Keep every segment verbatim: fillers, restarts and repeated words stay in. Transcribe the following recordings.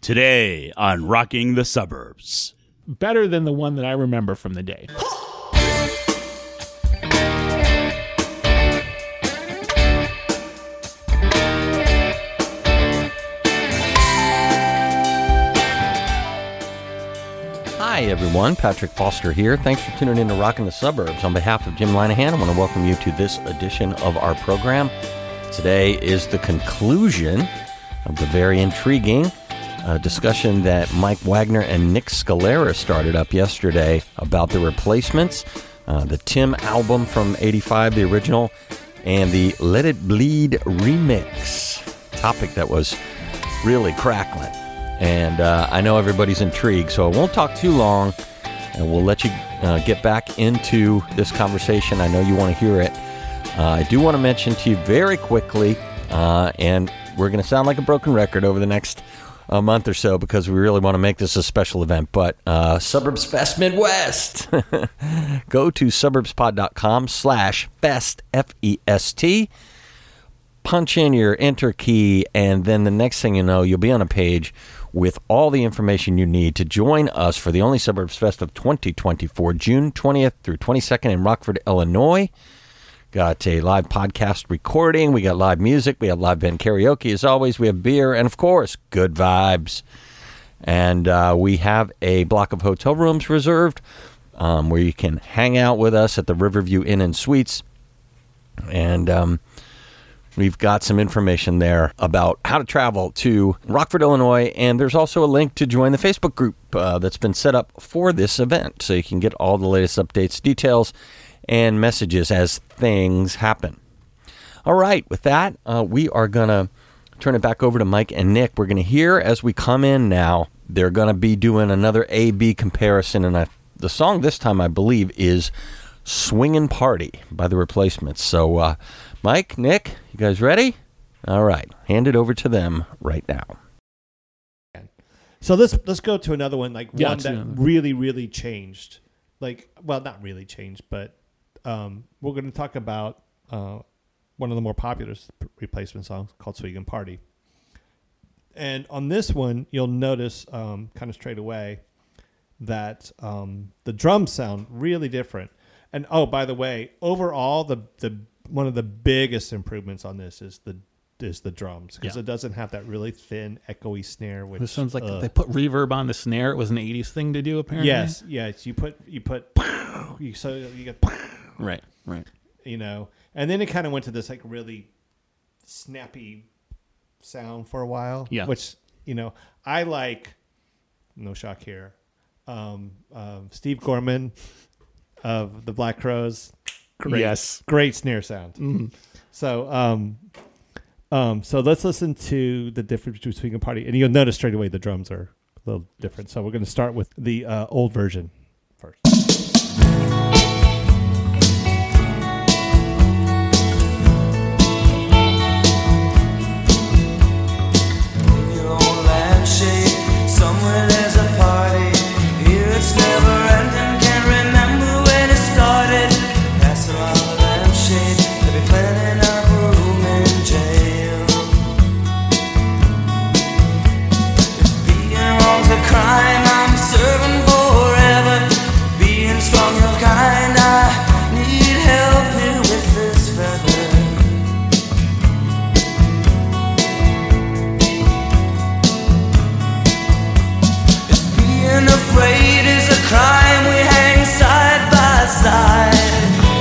Today on Rocking the Suburbs. Better than the one that I remember from the day. Hi, everyone. Patrick Foster here. Thanks for tuning in to Rockin' the Suburbs. On behalf of Jim Linehan, I want to welcome you to this edition of our program. Today is the conclusion of the very intriguing uh, discussion that Mike Wagner and Nick Scalera started up yesterday about the Replacements, uh, the Tim album from eighty-five, the original, and the Let It Bleed remix. Topic that was really crackling. And uh, I know everybody's intrigued, so I won't talk too long, and we'll let you uh, get back into this conversation. I know you want to hear it. Uh, I do want to mention to you very quickly, uh, and we're going to sound like a broken record over the next uh, month or so because we really want to make this a special event, but uh, Suburbs Fest Midwest. Go to suburbspod.com slash fest, F E S T. Punch in your enter key, and then the next thing you know, you'll be on a page with all the information you need to join us for the only Suburbs Fest of twenty twenty-four, June twentieth through twenty-second in Rockford, Illinois. Got a live podcast recording. We got live music. We have live band karaoke, as always. We have beer, and, of course, good vibes. And uh, we have a block of hotel rooms reserved um, where you can hang out with us at the Riverview Inn and Suites. And um, we've got some information there about how to travel to Rockford, Illinois, and there's also a link to join the Facebook group uh, that's been set up for this event, so you can get all the latest updates, details, and messages as things happen. All right, with that, uh, we are going to turn it back over to Mike and Nick. We're going to hear as we come in now, they're going to be doing another A B comparison, and I, the song this time, I believe, is Swingin' Party by the Replacements. So, uh, Mike, Nick, you guys ready? All right, hand it over to them right now. So let's let's go to another one, like Yeah, one that another. really, really changed. Like, well, not really changed, but um, we're going to talk about uh, one of the more popular Replacement songs called "Swingin' Party." And on this one, you'll notice um, kind of straight away that um, the drums sound really different. And oh, by the way, overall, the the one of the biggest improvements on this is the is the drums, because Yeah. it doesn't have that really thin, echoey snare. Which This sounds like uh, they put reverb on the snare. It was an eighties thing to do, apparently. yes, yes. You put you put you so you get Right, right. you know, and then it kind of went to this like really snappy sound for a while. Yeah. Which, you know, I like. No shock here. Um, um, Steve Gorman of the Black Crowes. Great, Yes. great snare sound. Mm-hmm. So, um, um, so let's listen to the difference between Swingin' Party, and you'll notice straight away the drums are a little different. So we're going to start with the uh, old version first. Somewhere there's a party. Here it's never ending. Can't remember when it started. Pass around the lampshade. There'll be plenty of room in jail. If being wrong's a crime, I'm serving forever. Being strong and kind, I need help here with this feather. Being afraid is a crime. We hang side by side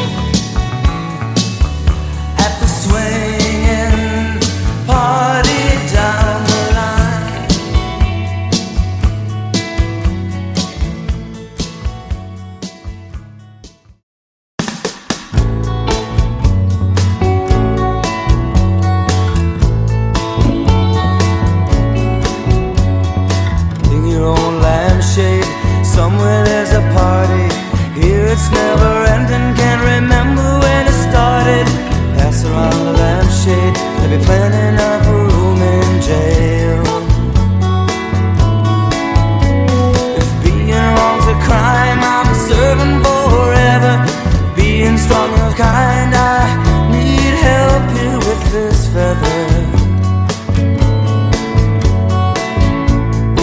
at the swinging party down the line. In your own lampshade, somewhere there's a party. Here it's never ending. Can't remember when it started. Pass around the lampshade. There'll be plenty enough room in jail. If being wrong's a crime, I'm serving forever. Being strong and kind, I need help here with this feather.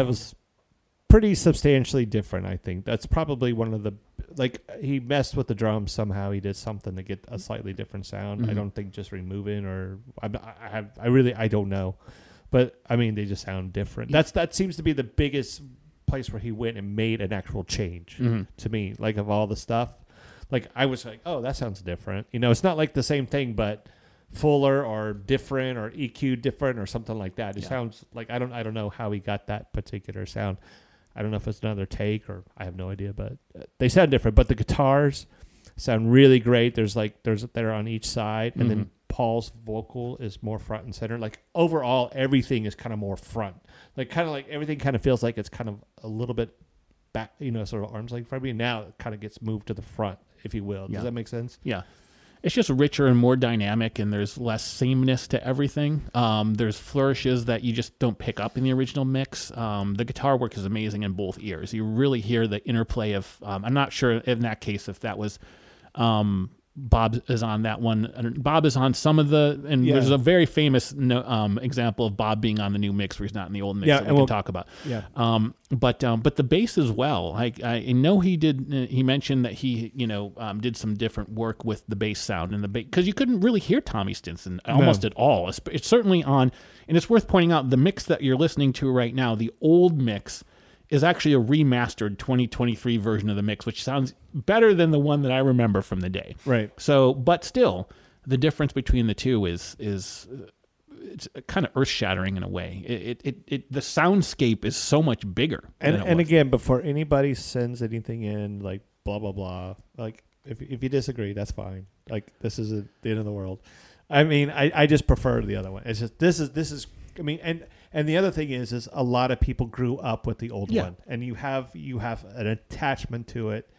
was pretty substantially different. I think that's probably one of the like he messed with the drums somehow. He did something to get a slightly different sound. Mm-hmm. I don't think just removing or I, I have I really I don't know, but I mean they just sound different. That's that seems to be the biggest place where he went and made an actual change Mm-hmm. to me. Like of all the stuff, like I was like, oh, that sounds different. You know, it's not like the same thing, but fuller or different or E Q different or something like that. It Yeah. sounds like I don't I don't know how he got that particular sound. I don't know if it's another take or I have no idea, but uh, they sound different. But the guitars sound really great. There's like there's they're on each side, and Mm-hmm. then Paul's vocal is more front and center. Like overall, everything is kind of more front. Like kind of like everything kind of feels like it's kind of a little bit back, you know, sort of arms length from me. Now it kind of gets moved to the front, if you will. Does Yeah. that make sense? Yeah. It's just richer and more dynamic, and there's less sameness to everything. Um, there's flourishes that you just don't pick up in the original mix. Um, the guitar work is amazing in both ears. You really hear the interplay of, um, I'm not sure in that case if that was um, Bob is on that one. Bob is on some of the, and Yeah. there's a very famous no, um, example of Bob being on the new mix where he's not in the old mix Yeah, that we and can we'll- talk about. Yeah. Um, but um, but the bass as well. I I know he did. Uh, he mentioned that he you know um, did some different work with the bass sound and the bass because you couldn't really hear Tommy Stinson almost No. at all. It's, it's certainly on, and it's worth pointing out the mix that you're listening to right now. The old mix is actually a remastered twenty twenty-three version of the mix, which sounds better than the one that I remember from the day. Right. So, but still, the difference between the two is is uh, it's kind of earth shattering in a way. It, it it it the soundscape is so much bigger. And than it and was. again, before anybody sends anything in, like blah blah blah, like if if you disagree, that's fine. Like this is the end of the world. I mean, I, I just prefer the other one. It's just this is this is. I mean, and and the other thing is, is a lot of people grew up with the old Yeah. one, and you have you have an attachment to it.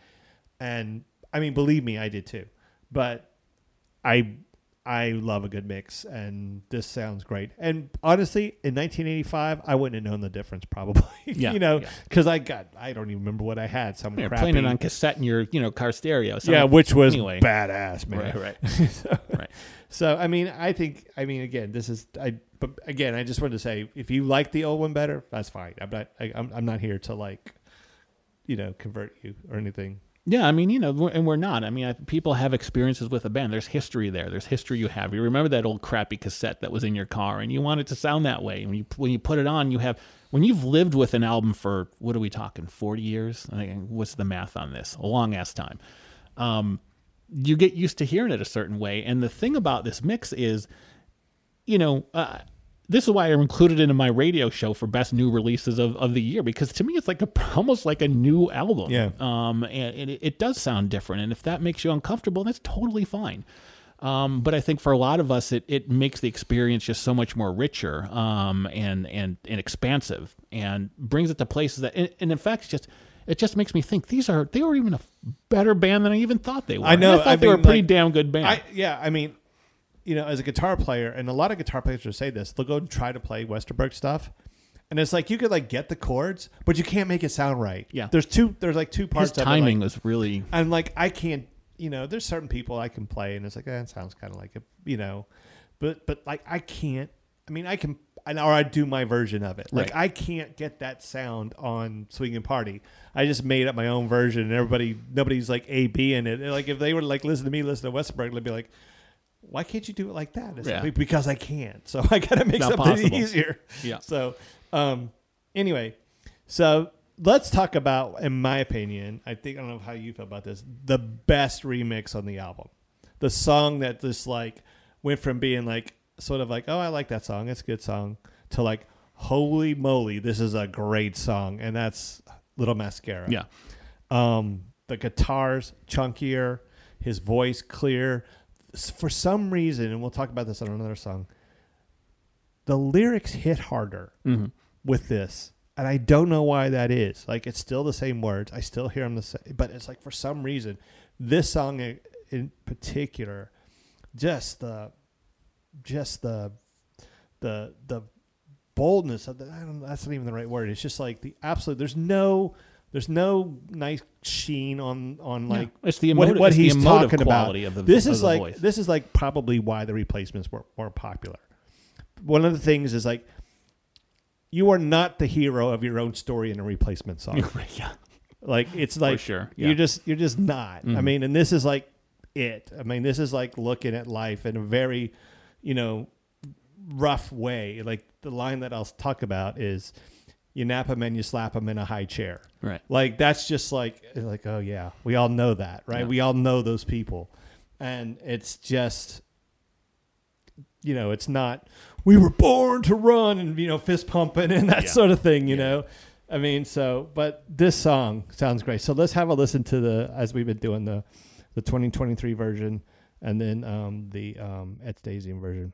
And I mean, believe me, I did too. But I I love a good mix, and this sounds great. And honestly, in nineteen eighty-five, I wouldn't have known the difference probably. Yeah, you know, yeah. because I got I don't even remember what I had. Some You're crappy, playing it on cassette in your you know car stereo. So yeah, which was anyway. badass, man. Right, right, so, right. so I mean, I think I mean again, this is I. But again, I just wanted to say, if you like the old one better, that's fine. I'm not. I, I'm. I'm not here to like, you know, convert you or anything. Yeah, I mean, you know, we're, and we're not. I mean, I, people have experiences with a band. There's history there. There's history you have. You remember that old crappy cassette that was in your car, and you want it to sound that way. When you when you put it on, you have when you've lived with an album for what are we talking, forty years? I mean, what's the math on this? A long ass time. Um, you get used to hearing it a certain way. And the thing about this mix is, you know, uh, this is why I included it in my radio show for best new releases of, of the year, because to me it's like a, almost like a new album. Yeah. Um, and, and it, it does sound different. And if that makes you uncomfortable, that's totally fine. Um, but I think for a lot of us, it, it makes the experience just so much more richer um, and, and, and expansive, and brings it to places that, and, and in fact, it's just, it just makes me think these are, they were even a better band than I even thought they were. I know, And I thought I they were a mean, pretty like, damn good band. I, yeah, I mean, you know, as a guitar player, and a lot of guitar players will say this, they'll go and try to play Westerberg stuff, and it's like you could like get the chords, but you can't make it sound right. Yeah. there's two. There's like two parts. His of timing it, like, was really, I'm like I can't. You know, there's certain people I can play, and it's like eh, it sounds kind of like a, you know, but but like I can't. I mean, I can, or I do my version of it. Like Right. I can't get that sound on Swingin' Party. I just made up my own version, and everybody, nobody's like A B in it. And like if they would like listen to me, listen to Westerberg, they'd be like, why can't you do it like that? It's Yeah. like, because I can't. So I got to make Not something possible. easier. Yeah. So, um, anyway, so let's talk about, in my opinion, I think, I don't know how you feel about this, the best remix on the album. The song that just like went from being like, sort of like, oh, I like that song, it's a good song, to like, holy moly, this is a great song. And that's Little Mascara. yeah. Um, the guitars chunkier, his voice clear. For some reason, and we'll talk about this on another song, the lyrics hit harder Mm-hmm. with this, and I don't know why that is. Like, it's still the same words. I still hear them the same, but it's like for some reason, this song in, in particular, just the, just the, the the boldness of the. I don't. That's not even the right word. It's just like the absolute. There's no. There's no nice sheen on on like Yeah. It's the what, emotive, what it's the he's emotive talking about. quality of the this of is the like voice. this is like probably why the Replacements were more popular. One of the things is like you are not the hero of your own story in a replacement song. yeah. Like it's like sure, yeah. you're just you're just not. Mhm. I mean, and this is like it. I mean, this is like looking at life in a very, you know, rough way. Like the line that I'll talk about is, "You nap them and you slap them in a high chair." Right. Like that's just like like oh yeah, we all know that, right? Yeah. We all know those people, and it's just, you know, it's not. We were born to run and you know fist pumping and that Yeah. sort of thing, you Yeah. know. I mean, so, but this song sounds great. So let's have a listen to the, as we've been doing, the the twenty twenty-three version and then um, the um, Ed Stasium version.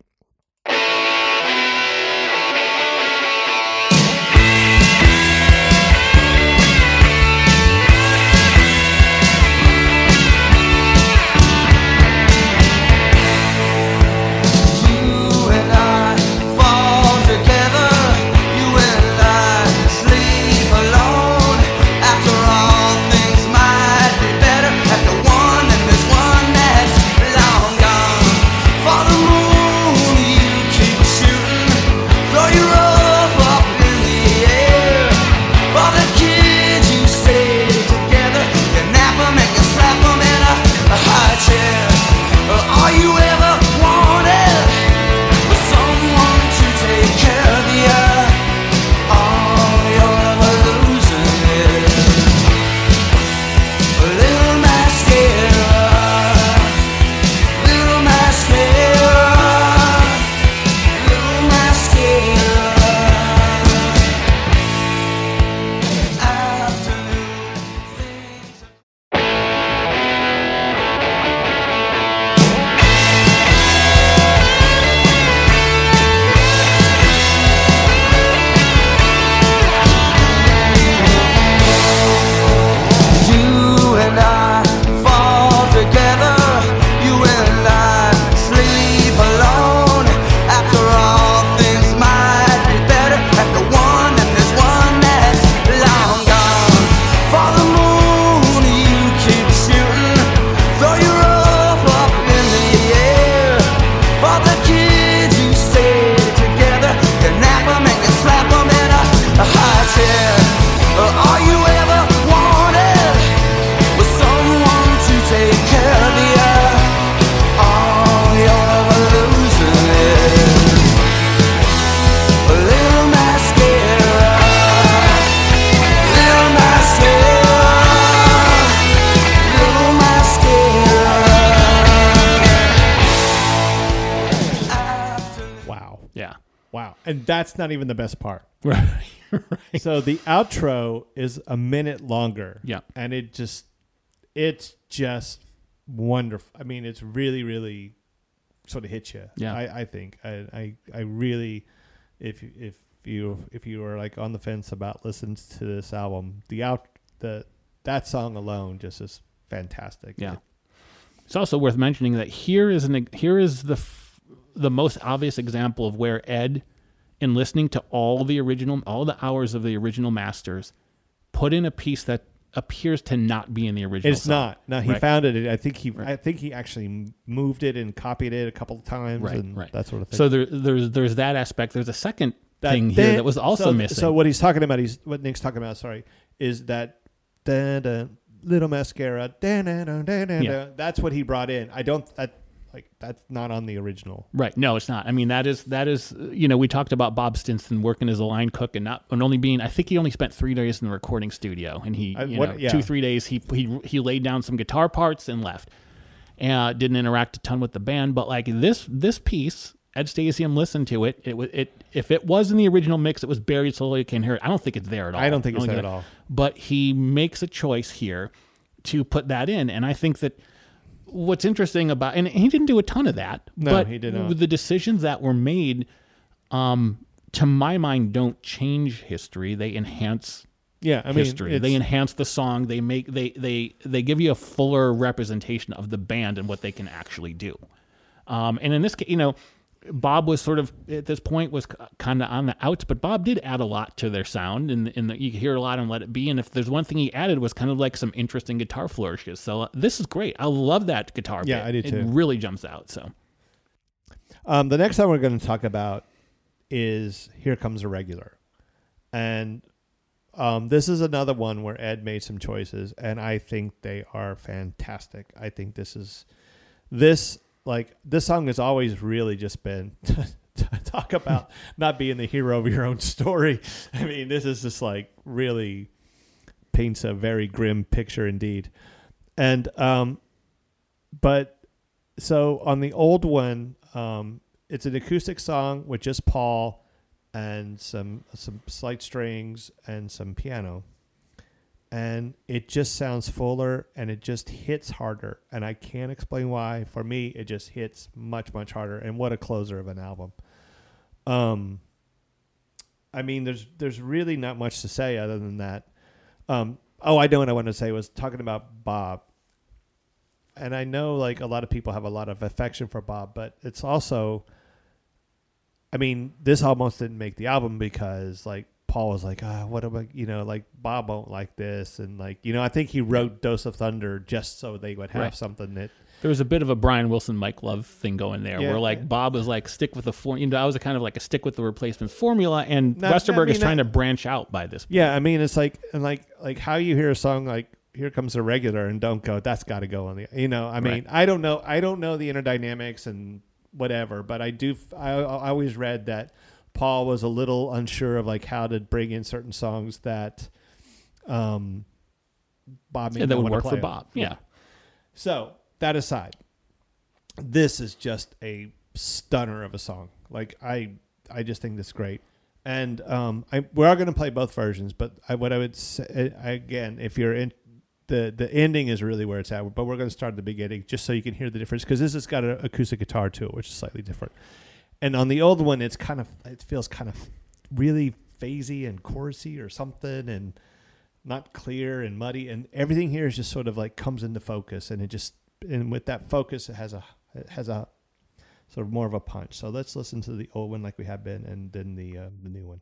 You and I fall together. You and I sleep alone. After all, things might be better. After one, and there's one that's long gone. For the moon, you keep shooting. Throw your rope up in the air. For the kids, you stay together. You nap 'em and you slap 'em in a, a high chair. All you ever wanted was someone to take care of you. All you're ever losing is a little mascara, little mascara, little mascara. Afternoon things. You and I fall together. You and I sleep alone. After all, things might be better. After one, and there's one that's long gone. For the moon, you keep shooting. Throw your rope up in the air. For the kids, you stay together. You nap 'em and you slap 'em in a, a high chair. All you ever wanted was someone to take care of you. All you're ever losing is a little mascara, little mascara, little mascara. Wow. Yeah. Wow. And that's not even the best part. Right. So the outro is a minute longer. Yeah. And it just, it's just wonderful. I mean, it's really, really sort of hits you. Yeah. I, I think I, I, I really, if, if you, if you are like on the fence about listening to this album, the out, the, that song alone just is fantastic. Yeah. It's also worth mentioning that here is an here is the f- the most obvious example of where Ed, in listening to all the original, all the hours of the original masters, put in a piece that appears to not be in the original. It's song. not. No, he Right. found it. I think he. Right. I think he actually moved it and copied it a couple of times Right, and right. that sort of thing. So there, there's there's that aspect. There's a second That thing here da- that was also so, missing. So what he's talking about, he's what Nick's talking about. Sorry, is that da, da, little mascara? Da, da, da, da, da, Yeah. da. That's what he brought in. I don't. That, like that's not on the original. Right. No, it's not. I mean, that is, that is, you know, we talked about Bob Stinson working as a line cook and not, and only being, I think he only spent three days in the recording studio and he, I- you what- know, yeah. two, three days, he, he, he laid down some guitar parts and left. And didn't interact a ton with the band, but like this, this piece, Ed Stasium listened to it. It was, it, if it was in the original mix, it was buried so you can hear it. I don't think it's there at all. I don't think it's Only there gonna- at all. But he makes a choice here to put that in. And I think that, what's interesting about, and he didn't do a ton of that, No, but he did not. with the decisions that were made, um, to my mind, don't change history. They enhance Yeah, I mean, history. it's- They enhance the song. They make they they they give you a fuller representation of the band and what they can actually do. Um, and in this case, you know, Bob was sort of at this point was kind of on the outs, but Bob did add a lot to their sound, and and the, you hear a lot on Let It Be. And if there's one thing he added was kind of like some interesting guitar flourishes. So uh, this is great. I love that guitar. Yeah, bit. I do too. It really jumps out. So Um, the next song we're going to talk about is "Here Comes a Regular," And um, this is another one where Ed made some choices, and I think they are fantastic. I think this is this like this song has always really just been talk about not being the hero of your own story. I mean, this is just like really paints a very grim picture indeed. And um, but so on the old one, um, it's an acoustic song with just Paul and some some slight strings and some piano, and it just sounds fuller and it just hits harder. And I can't explain why. For me, it just hits much much harder. And what a closer of an album. Um, I mean, there's there's really not much to say other than that. Um, oh, I know what I wanted to say was talking about Bob. And I know like a lot of people have a lot of affection for Bob, but it's also, I mean, this almost didn't make the album because like Paul was like, ah, what am I, you know, like Bob won't like this. And like, you know, I think he wrote Dose of Thunder just so they would have Right. something that. There was a bit of a Brian Wilson, Mike Love thing going there, Yeah, where like yeah. Bob was like stick with the form. You know, I was a kind of like a stick with the replacement formula, and Not- Westerberg I mean, is trying not- to branch out by this. Yeah. I mean, it's like, and like, like how you hear a song like Here Comes a Regular and don't go, that's got to go on the, you know, I mean, Right. I don't know. I don't know the inner dynamics and whatever, but I do, I, I always read that Paul was a little unsure of like how to bring in certain songs that, um, Bob may Yeah, that not would wanna work for play. Bob. Yeah. So that aside, this is just a stunner of a song. Like I, I just think this is great. And um, I, we are going to play both versions, but I, what I would say again, if you're in the the ending is really where it's at, but we're going to start at the beginning just so you can hear the difference because this has got an acoustic guitar to it, which is slightly different. And on the old one, it's kind of it feels kind of really phasey and chorusy or something, and not clear and muddy, and everything here is just sort of like comes into focus, and it just and with that focus, it has a it has a sort of more of a punch. So let's listen to the old one like we have been, and then the uh, the new one.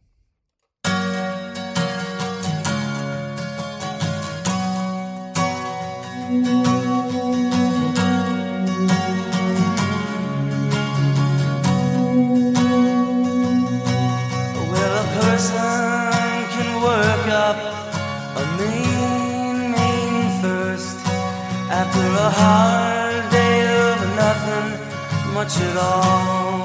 Well, a person can work up a mean, mean thirst after a hard day of nothing much at all.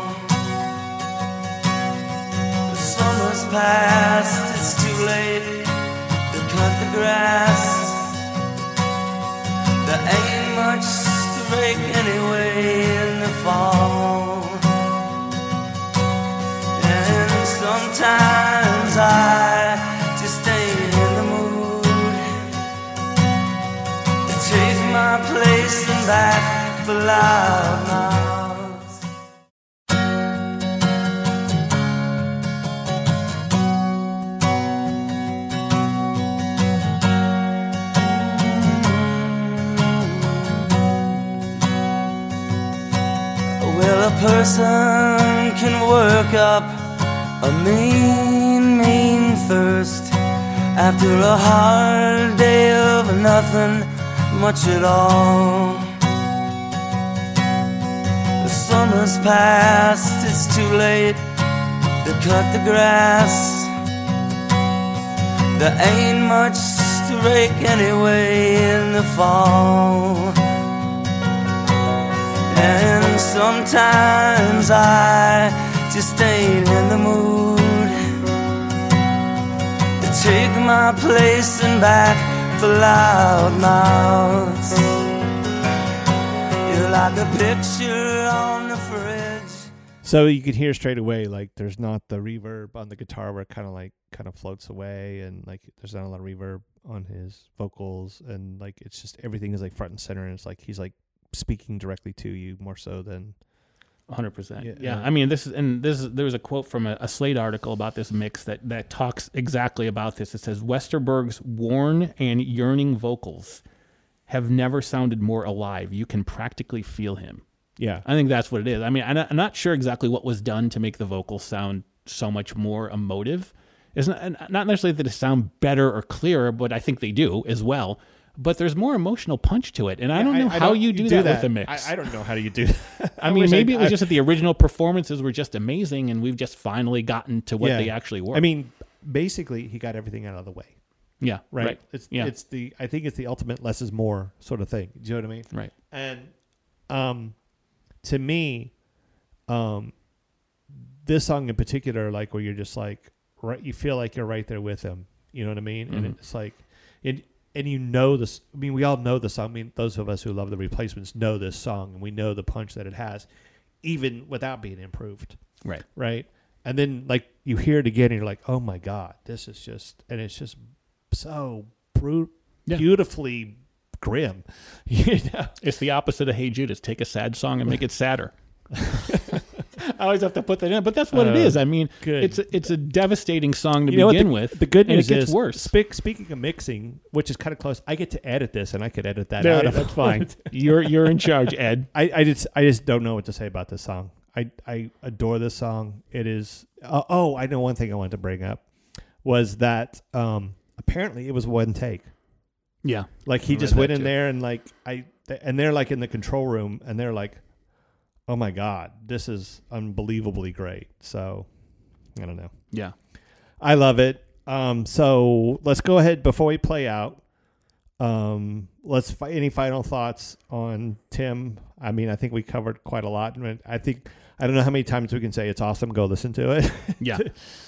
The summer's past, it's too late to cut the grass. There ain't much to rake anyway in the fall. And sometimes I just ain't in the mood to take my place and back for loud mouths. Well, a person can work up a mean, mean thirst after a hard day of nothing much at all. The summer's past, it's too late to cut the grass. There ain't much to rake anyway in the fall. And sometimes I just ain't in the mood to take my place and back for loud mouths. You're like a picture on the fridge. So you can hear straight away, like there's not the reverb on the guitar where it kind of like kind of floats away, and like there's not a lot of reverb on his vocals, and like it's just everything is like front and center, and it's like he's like speaking directly to you more so than one hundred percent. Yeah, Yeah, yeah. I mean, this is and this is there was a quote from a, a Slate article about this mix that that talks exactly about this. It says Westerberg's worn and yearning vocals have never sounded more alive. You can practically feel him. yeah. I think that's what it is. I mean, I'm not, I'm not sure exactly what was done to make the vocals sound so much more emotive. It's not, not necessarily that they sound better or clearer, but I think they do as well. But there's more emotional punch to it, and I don't know how you do, that, with a mix. I, I don't know how do you do that. I mean, wish maybe it was I- just that the original performances were just amazing, and we've just finally gotten to what Yeah. they actually were. I mean, basically he got everything out of the way. Yeah. Right. Right. It's Yeah. it's the I think it's the ultimate less is more sort of thing. Do you know what I mean? Right. And um, to me, um, this song in particular, like where you're just like right, you feel like you're right there with him. You know what I mean? Mm-hmm. And it's like, it, and you know this. I mean, we all know the song. I mean, those of us who love the Replacements know this song, and we know the punch that it has, even without being improved. Right. Right. And then like you hear it again, and you're like, oh my God, this is just, and it's just so brute, Yeah. beautifully grim. You know? It's the opposite of Hey Judas. Take a sad song and make it sadder. I always have to put that in, but that's what Uh, it is. I mean, good. it's a, it's a devastating song to You know what, begin the, with. The good and news it gets is, worse. Speak, speaking of mixing, which is kind of close, I get to edit this, and I could edit that There, out. Of that's fine. You're you're in charge, Ed. I, I just I just don't know what to say about this song. I, I adore this song. It is. Uh, oh, I know one thing I wanted to bring up was that um, apparently it was one take. Yeah. Like he I just read went that in too. there and like I and they're like in the control room and they're like, oh my God, this is unbelievably great. So I don't know. Yeah. I love it. Um, so let's go ahead before we play out. Um, let's fi- any final thoughts on Tim? I mean, I think we covered quite a lot. I mean, I think I don't know how many times we can say it's awesome. Go listen to it. Yeah.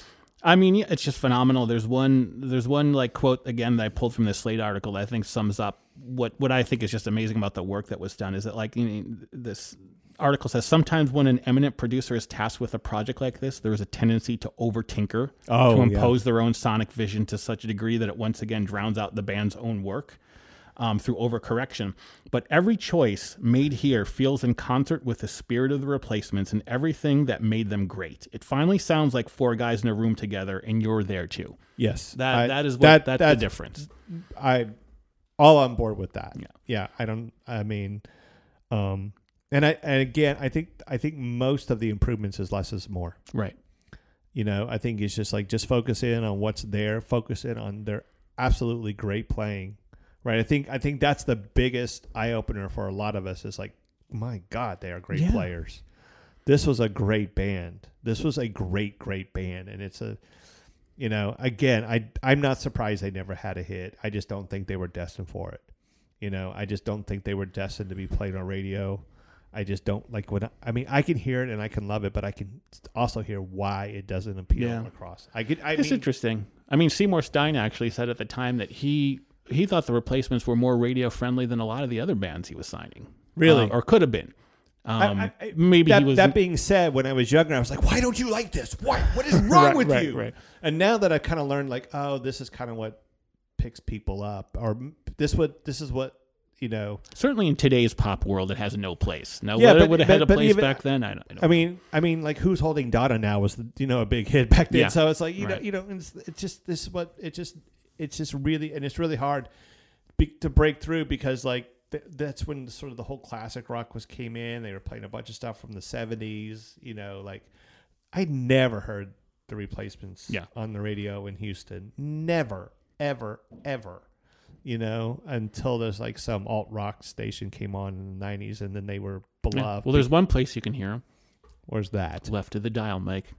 I mean, yeah, it's just phenomenal. There's one, there's one like quote again that I pulled from this Slate article that I think sums up what, what I think is just amazing about the work that was done. Is that like you know, this article says sometimes when an eminent producer is tasked with a project like this, there is a tendency to over tinker, Oh, to yeah. impose their own sonic vision to such a degree that it once again drowns out the band's own work. Um, through overcorrection. But every choice made here feels in concert with the spirit of the Replacements and everything that made them great. It finally sounds like four guys in a room together, and you're there too. Yes, That I- that is what that- that's, that's the difference. I all on board with that. Yeah. Yeah. I don't. I mean, um, and I and again, I think I think most of the improvements is less is more. Right. You know, I think it's just like just focus in on what's there, focus in on their absolutely great playing. Right. I think I think that's the biggest eye opener for a lot of us is like, my God, they are great Yeah. players. This was a great band. This was a great, great band. And it's a, you know, again, I, I'm not surprised they never had a hit. I just don't think they were destined for it. You know, I just don't think they were destined to be played on radio. I just don't like when I, I mean, I can hear it and I can love it, but I can also hear why it doesn't appeal Yeah. across. I get, I It's mean, interesting. I mean, Seymour Stein actually said at the time that he he thought the Replacements were more radio friendly than a lot of the other bands he was signing. Really? Uh, or could have been. Um, I- I- maybe that, he was. that being said, when I was younger, I was like, why don't you like this? What what is wrong Right, with right, you? right. And now that I've kind of learned, like, oh, this is kind of what picks people up, or this what this is what you know. Certainly in today's pop world, it has no place. Now, Yeah, whether but- it would have but- had a but place even- back then, I don't, I don't I mean, I mean, like, who's holding Donna now was you know a big hit back then. Yeah. So it's like you know, Right. you know, it's, it's just this is what it just it's just really and it's really hard be, to break through because like th- that's when the, sort of the whole classic rock was came in. They were playing a bunch of stuff from the seventies. You know, like I never heard the Replacements Yeah. on the radio in Houston. Never, ever, ever. You know, until there's like some alt rock station came on in the nineties, and then they were Yeah. beloved. Well, there's one place you can hear them. Where's that? Left of the dial, Mike.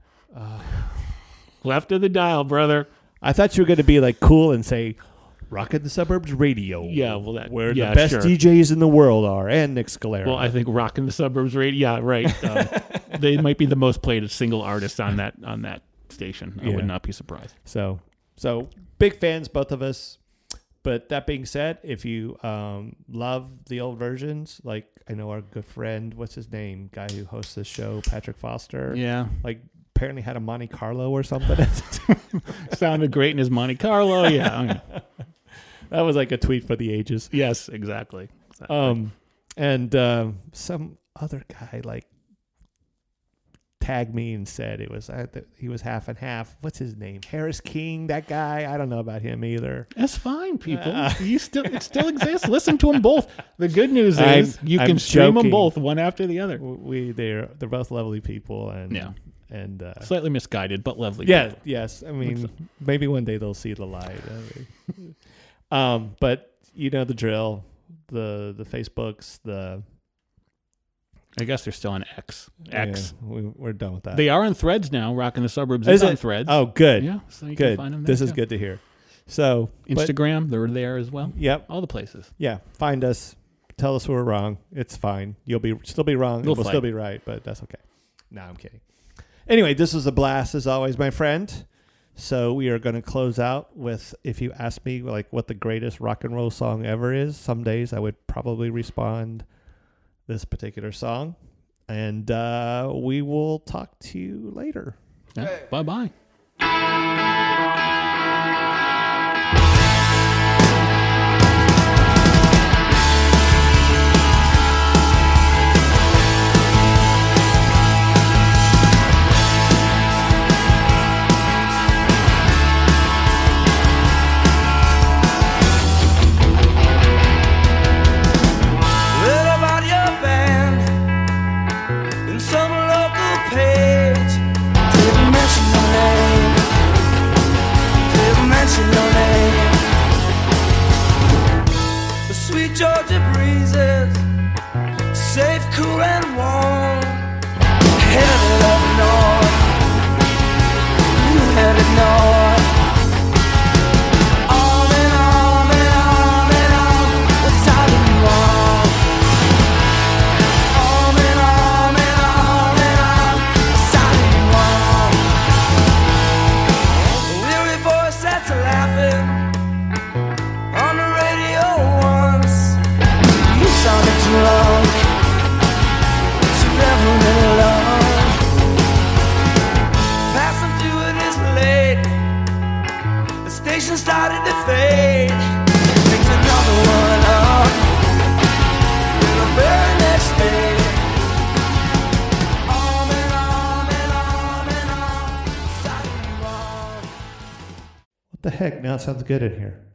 Left of the dial, brother. I thought you were going to be like cool and say, "Rockin' the Suburbs Radio." Yeah, well, that- where yeah, the best sure. D Js in the world are, and Nick Scalera. Well, I think Rockin' the Suburbs radio. Yeah, right. Um, they might be the most played single artist on that on that station. I Yeah. would not be surprised. so, so big fans, both of us. But that being said, if you um, love the old versions, like I know our good friend, what's his name, guy who hosts this show, Patrick Foster, Yeah, like apparently had a Monte Carlo or something. sounded great in his Monte Carlo. Yeah, I mean, That was like a tweet for the ages. yes, exactly. exactly. Um, and um, some other guy like tagged me and said it was uh, th- he was half and half. What's his name? Harris King. That guy. I don't know about him either. That's fine, people. Uh, you still it still exists. Listen to them both. The good news I'm- is you I'm can stream them joking. both one after the other. We they're they're both lovely people and Yeah. and uh, Slightly misguided, but lovely. yeah people. yes. I mean maybe one day they'll see the light. I mean, um, but you know the drill. The the Facebooks the I guess they're still on X. X. Yeah, we, we're done with that. They are on Threads now. Rocking the Suburbs is is on it? Threads. Oh, good. Yeah, so you good. can find them there This is too. good to hear. So, but- Instagram, they're there as well. yep. All the places. Yeah. Find us. Tell us we're wrong. It's fine. You'll be still be wrong. We'll We'll, fight. still be right, but that's okay. No, I'm kidding. Anyway, this was a blast as always, my friend. So we are going to close out with, if you ask me like what the greatest rock and roll song ever is, some days I would probably respond this particular song. And uh, we will talk to you later. Yeah. Bye bye. Read about your band in some local page. Didn't mention your name. Didn't mention your name. The sweet Georgia breezes, safe, cool, and warm. Headed up north. You headed north. On and on and on and on. What's all you want? On and on and on and on. What's all you want? A weary voice that's laughing on the radio once. You sounded drunk, but you never been alone. Passing through it is late. The station started to fade. Picked another one up in the very next day. On and on and on and on. Silent wrong. What the heck? Now it sounds good in here.